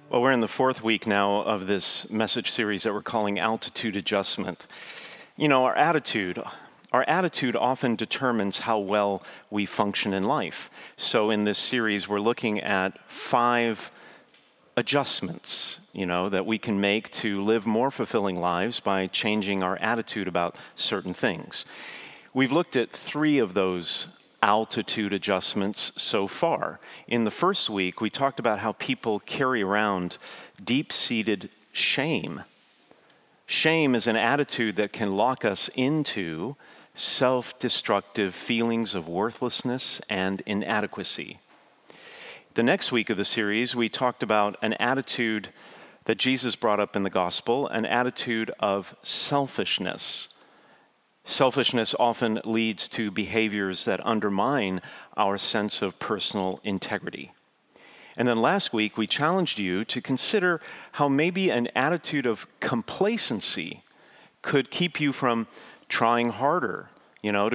Well, we're in the fourth week now of this message series that we're calling Altitude Adjustment. You know, our attitude often determines how well we function in life. So in this series, we're looking at 5 adjustments, that we can make to live more fulfilling lives by changing our attitude about certain things. We've looked at 3 of those altitude adjustments so far. In the first week, we talked about how people carry around deep-seated shame. Shame is an attitude that can lock us into self-destructive feelings of worthlessness and inadequacy. The next week of the series, we talked about an attitude that Jesus brought up in the gospel, an attitude of selfishness. Selfishness often leads to behaviors that undermine our sense of personal integrity. And then last week, we challenged you to consider how maybe an attitude of complacency could keep you from trying harder, to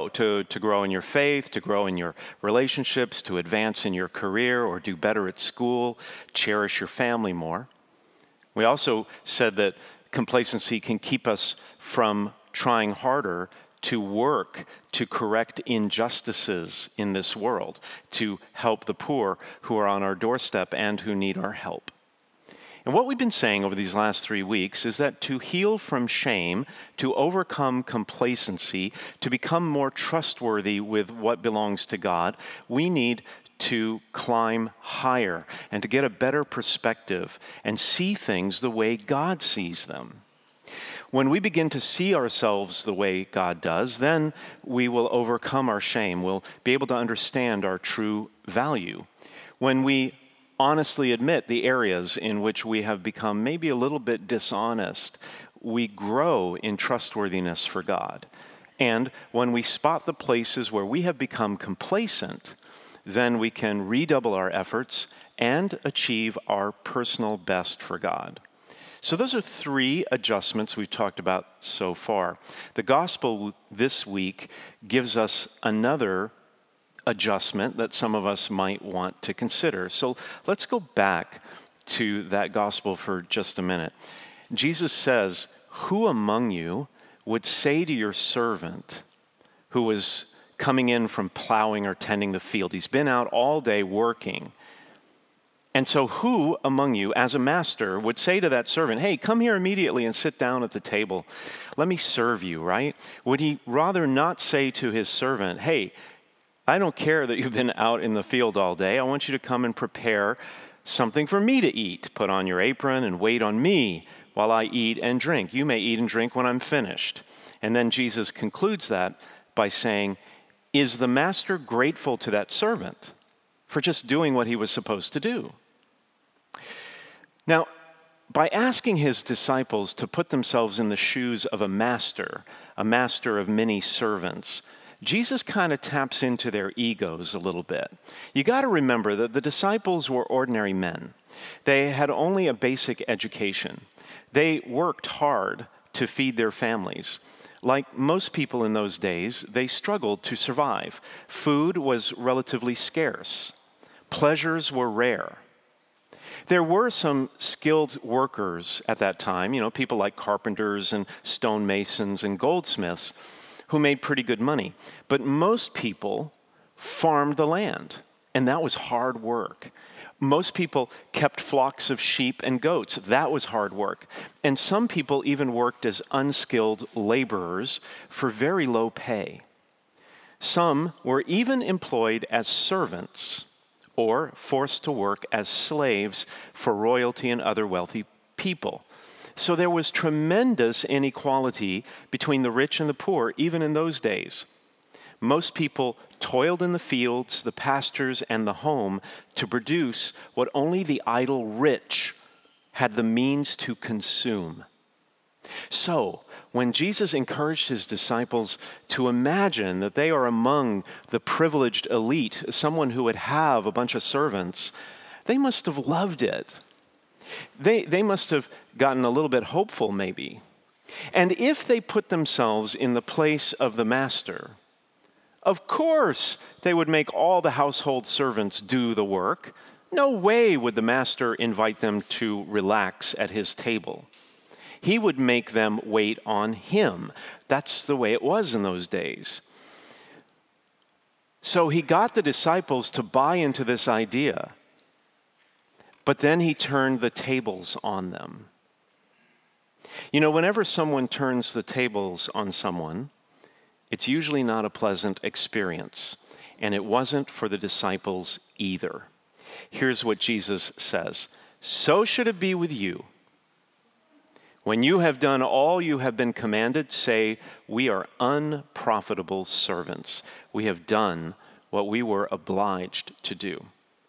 grow in your faith, to grow in your relationships, to advance in your career or do better at school, cherish your family more. We also said that complacency can keep us from trying harder to work to correct injustices in this world, to help the poor who are on our doorstep and who need our help. And what we've been saying over these last 3 weeks is that to heal from shame, to overcome complacency, to become more trustworthy with what belongs to God, we need to climb higher and to get a better perspective and see things the way God sees them. When we begin to see ourselves the way God does, then we will overcome our shame. We'll be able to understand our true value. When we honestly admit the areas in which we have become maybe a little bit dishonest, we grow in trustworthiness for God. And when we spot the places where we have become complacent, then we can redouble our efforts and achieve our personal best for God. So those are 3 adjustments we've talked about so far. The gospel this week gives us another adjustment that some of us might want to consider. So let's go back to that gospel for just a minute. Jesus says, "Who among you would say to your servant who was coming in from plowing or tending the field?" He's been out all day working. And so who among you, as a master, would say to that servant, "Hey, come here immediately and sit down at the table. Let me serve you," right? Would he rather not say to his servant, "Hey, I don't care that you've been out in the field all day. I want you to come and prepare something for me to eat. Put on your apron and wait on me while I eat and drink. You may eat and drink when I'm finished." And then Jesus concludes that by saying, "Is the master grateful to that servant for just doing what he was supposed to do?" Now, by asking his disciples to put themselves in the shoes of a master of many servants, Jesus kind of taps into their egos a little bit. You got to remember that the disciples were ordinary men. They had only a basic education. They worked hard to feed their families. Like most people in those days, they struggled to survive. Food was relatively scarce. Pleasures were rare. There were some skilled workers at that time, people like carpenters and stonemasons and goldsmiths who made pretty good money. But most people farmed the land, and that was hard work. Most people kept flocks of sheep and goats. That was hard work. And some people even worked as unskilled laborers for very low pay. Some were even employed as servants or forced to work as slaves for royalty and other wealthy people. So there was tremendous inequality between the rich and the poor, even in those days. Most people toiled in the fields, the pastures, and the home to produce what only the idle rich had the means to consume. So, when Jesus encouraged his disciples to imagine that they are among the privileged elite, someone who would have a bunch of servants, they must have loved it. They must have gotten a little bit hopeful, maybe. And if they put themselves in the place of the master, of course they would make all the household servants do the work. No way would the master invite them to relax at his table. He would make them wait on him. That's the way it was in those days. So he got the disciples to buy into this idea, but then he turned the tables on them. You know, whenever someone turns the tables on someone, it's usually not a pleasant experience, and it wasn't for the disciples either. Here's what Jesus says: "So should it be with you. When you have done all you have been commanded, say, 'We are unprofitable servants. We have done what we were obliged to do.'"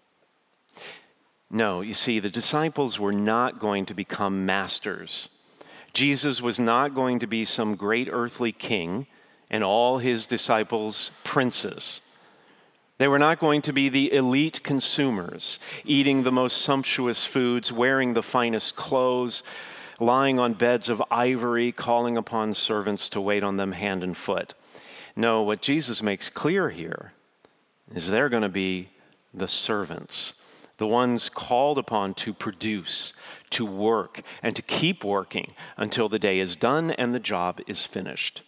No, you see, the disciples were not going to become masters. Jesus was not going to be some great earthly king and all his disciples princes. They were not going to be the elite consumers, eating the most sumptuous foods, wearing the finest clothes, lying on beds of ivory, calling upon servants to wait on them hand and foot. No, what Jesus makes clear here is they're going to be the servants, the ones called upon to produce, to work, and to keep working until the day is done and the job is finished.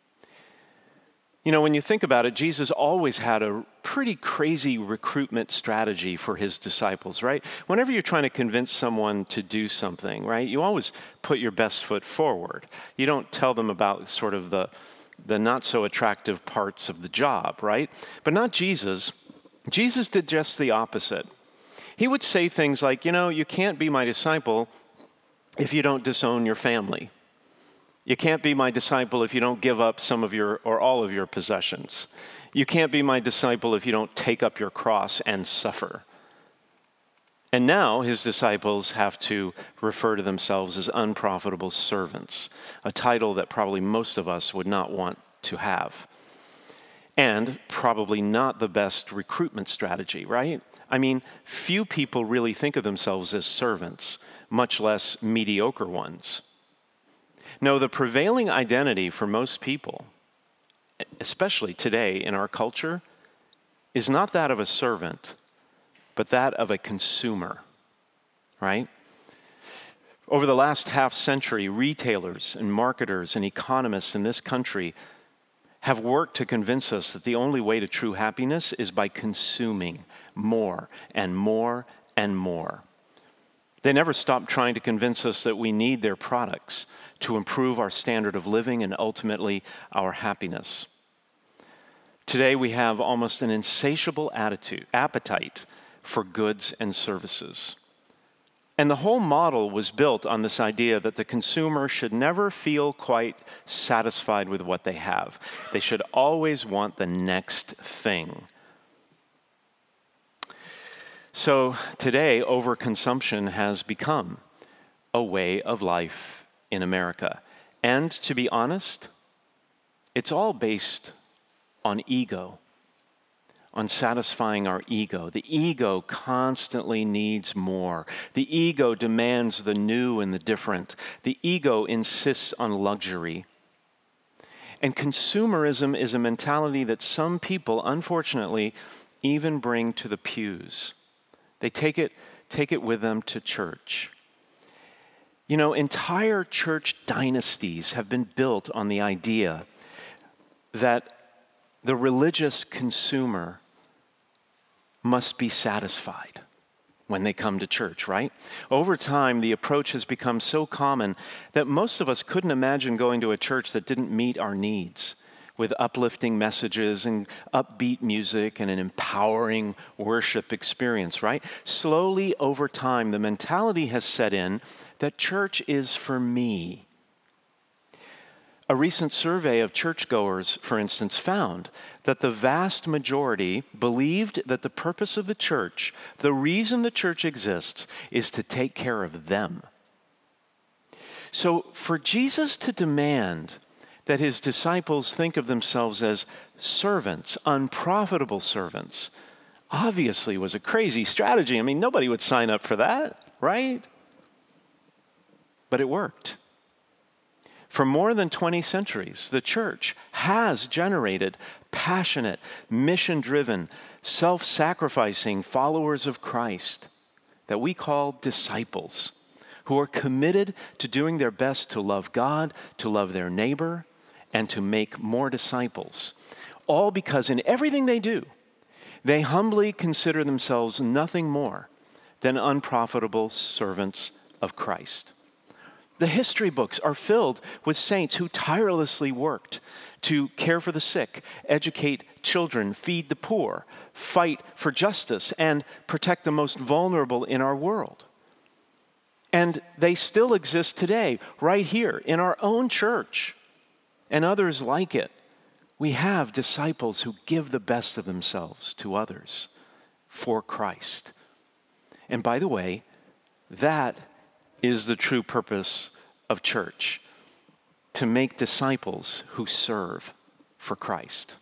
You know, when you think about it, Jesus always had a pretty crazy recruitment strategy for his disciples, right? Whenever you're trying to convince someone to do something, right, you always put your best foot forward. You don't tell them about sort of the not so attractive parts of the job, right? But not Jesus. Jesus did just the opposite. He would say things like, you know, you can't be my disciple if you don't disown your family. You can't be my disciple if you don't give up some of your or all of your possessions. You can't be my disciple if you don't take up your cross and suffer. And now his disciples have to refer to themselves as unprofitable servants, a title that probably most of us would not want to have. And probably not the best recruitment strategy, right? I mean, few people really think of themselves as servants, much less mediocre ones. No, the prevailing identity for most people, especially today in our culture, is not that of a servant, but that of a consumer, right? Over the last half century, retailers and marketers and economists in this country have worked to convince us that the only way to true happiness is by consuming more and more and more. They never stop trying to convince us that we need their products to improve our standard of living and ultimately our happiness. Today we have almost an insatiable appetite for goods and services. And the whole model was built on this idea that the consumer should never feel quite satisfied with what they have. They should always want the next thing. So today, overconsumption has become a way of life in America. And to be honest, it's all based on ego, on satisfying our ego. The ego constantly needs more. The ego demands the new and the different. The ego insists on luxury. And consumerism is a mentality that some people, unfortunately, even bring to the pews. They take it with them to church. You know, entire church dynasties have been built on the idea that the religious consumer must be satisfied when they come to church, right? Over time, the approach has become so common that most of us couldn't imagine going to a church that didn't meet our needs, with uplifting messages and upbeat music and an empowering worship experience, right? Slowly over time, the mentality has set in that church is for me. A recent survey of churchgoers, for instance, found that the vast majority believed that the purpose of the church, the reason the church exists, is to take care of them. So for Jesus to demand that his disciples think of themselves as servants, unprofitable servants, obviously was a crazy strategy. I mean, nobody would sign up for that, right? But it worked. For more than 20 centuries, the church has generated passionate, mission-driven, self-sacrificing followers of Christ that we call disciples, who are committed to doing their best to love God, to love their neighbor, and to make more disciples. All because in everything they do, they humbly consider themselves nothing more than unprofitable servants of Christ. The history books are filled with saints who tirelessly worked to care for the sick, educate children, feed the poor, fight for justice, and protect the most vulnerable in our world. And they still exist today, right here in our own church and others like it. We have disciples who give the best of themselves to others for Christ. And by the way, that is the true purpose of church, to make disciples who serve for Christ.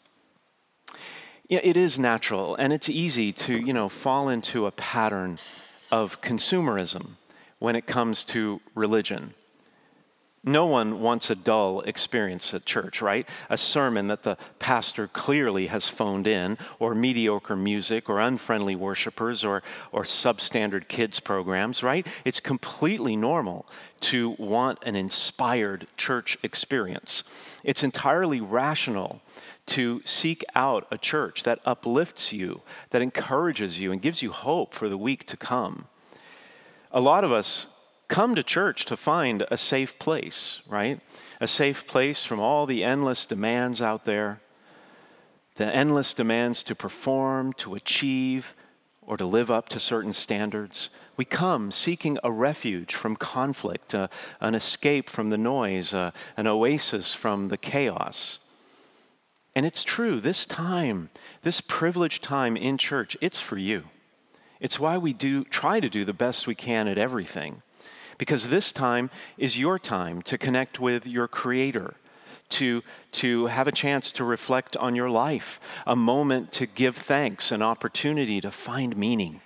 It is natural and it's easy to, fall into a pattern of consumerism when it comes to religion. No one wants a dull experience at church, right? A sermon that the pastor clearly has phoned in, or mediocre music, or unfriendly worshipers, or substandard kids programs, right? It's completely normal to want an inspired church experience. It's entirely rational to seek out a church that uplifts you, that encourages you, and gives you hope for the week to come. A lot of us come to church to find a safe place, right? A safe place from all the endless demands out there, the endless demands to perform, to achieve, or to live up to certain standards. We come seeking a refuge from conflict, an escape from the noise, an oasis from the chaos. And it's true, this time, this privileged time in church, it's for you. It's why we try to do the best we can at everything. Because this time is your time to connect with your Creator, to have a chance to reflect on your life, a moment to give thanks, an opportunity to find meaning.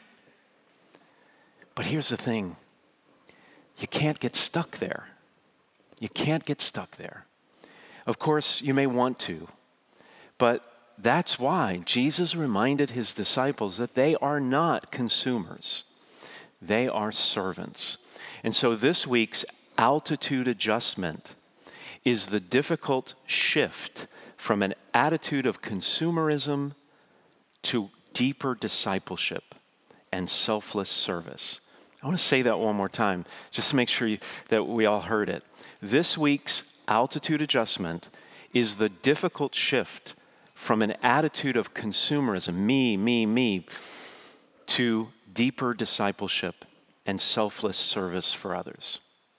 But here's the thing, you can't get stuck there. You can't get stuck there. Of course, you may want to, but that's why Jesus reminded his disciples that they are not consumers. They are servants. And so this week's altitude adjustment is the difficult shift from an attitude of consumerism to deeper discipleship and selfless service. I want to say that one more time, just to make sure that we all heard it. This week's altitude adjustment is the difficult shift from an attitude of consumerism, me, to deeper discipleship and selfless service for others.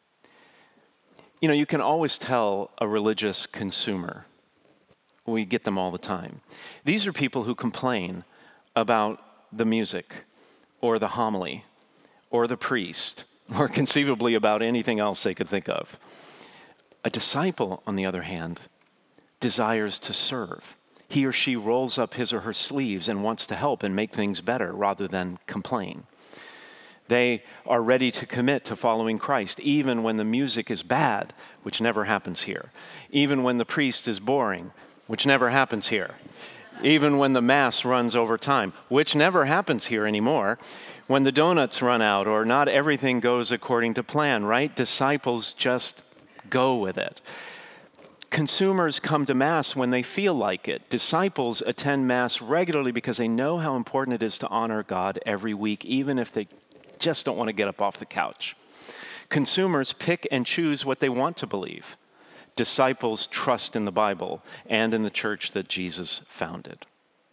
You can always tell a religious consumer. We get them all the time. These are people who complain about the music or the homily or the priest or conceivably about anything else they could think of. A disciple, on the other hand, desires to serve. He or she rolls up his or her sleeves and wants to help and make things better rather than complain. They are ready to commit to following Christ, even when the music is bad, which never happens here. Even when the priest is boring, which never happens here. Even when the Mass runs over time, which never happens here anymore. When the donuts run out or not everything goes according to plan, right? Disciples just go with it. Consumers come to Mass when they feel like it. Disciples attend Mass regularly because they know how important it is to honor God every week, even if they just don't want to get up off the couch. Consumers pick and choose what they want to believe. Disciples trust in the Bible and in the church that Jesus founded.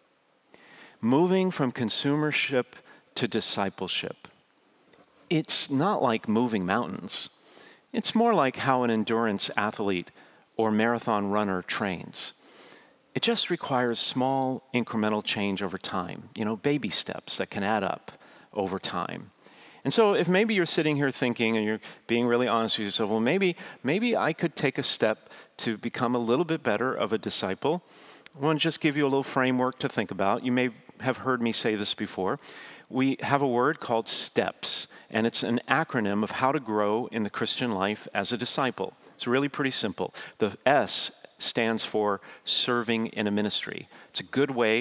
Moving from consumership to discipleship, it's not like moving mountains. It's more like how an endurance athlete or marathon runner trains. It just requires small incremental change over time, baby steps that can add up over time. And so if maybe you're sitting here thinking and you're being really honest with yourself, well, maybe I could take a step to become a little bit better of a disciple. I want to just give you a little framework to think about. You may have heard me say this before. We have a word called STEPS, and it's an acronym of how to grow in the Christian life as a disciple. It's really pretty simple. The S stands for serving in a ministry. It's a good way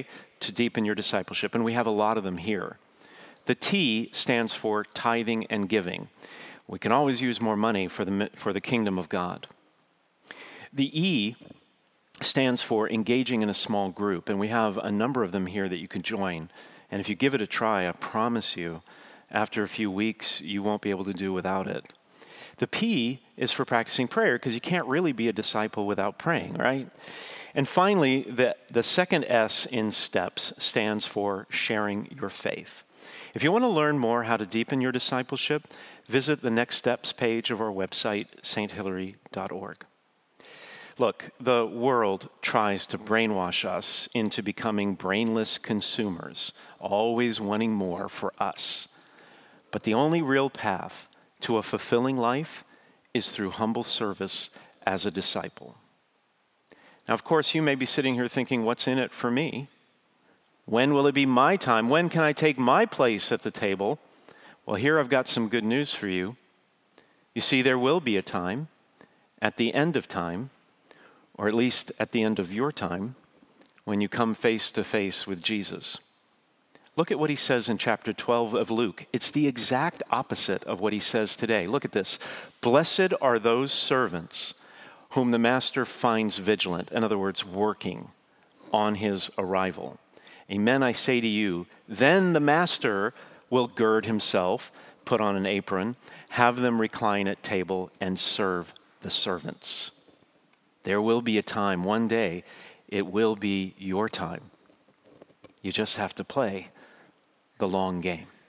to deepen your discipleship, and we have a lot of them here. The T stands for tithing and giving. We can always use more money for the kingdom of God. The E stands for engaging in a small group, and we have a number of them here that you can join. And if you give it a try, I promise you, after a few weeks, you won't be able to do without it. The P is for practicing prayer, because you can't really be a disciple without praying, right? And finally, the second S in STEPS stands for sharing your faith. If you want to learn more how to deepen your discipleship, visit the Next Steps page of our website, sthilary.org. Look, the world tries to brainwash us into becoming brainless consumers, always wanting more for us. But the only real path to a fulfilling life is through humble service as a disciple. Now, of course, you may be sitting here thinking, what's in it for me? When will it be my time? When can I take my place at the table? Well, here I've got some good news for you. You see, there will be a time, at the end of time, or at least at the end of your time, when you come face to face with Jesus. Look at what he says in chapter 12 of Luke. It's the exact opposite of what he says today. Look at this. Blessed are those servants whom the master finds vigilant, in other words, working on his arrival. Amen, I say to you, then the master will gird himself, put on an apron, have them recline at table, and serve the servants. There will be a time, one day, it will be your time. You just have to play the long game.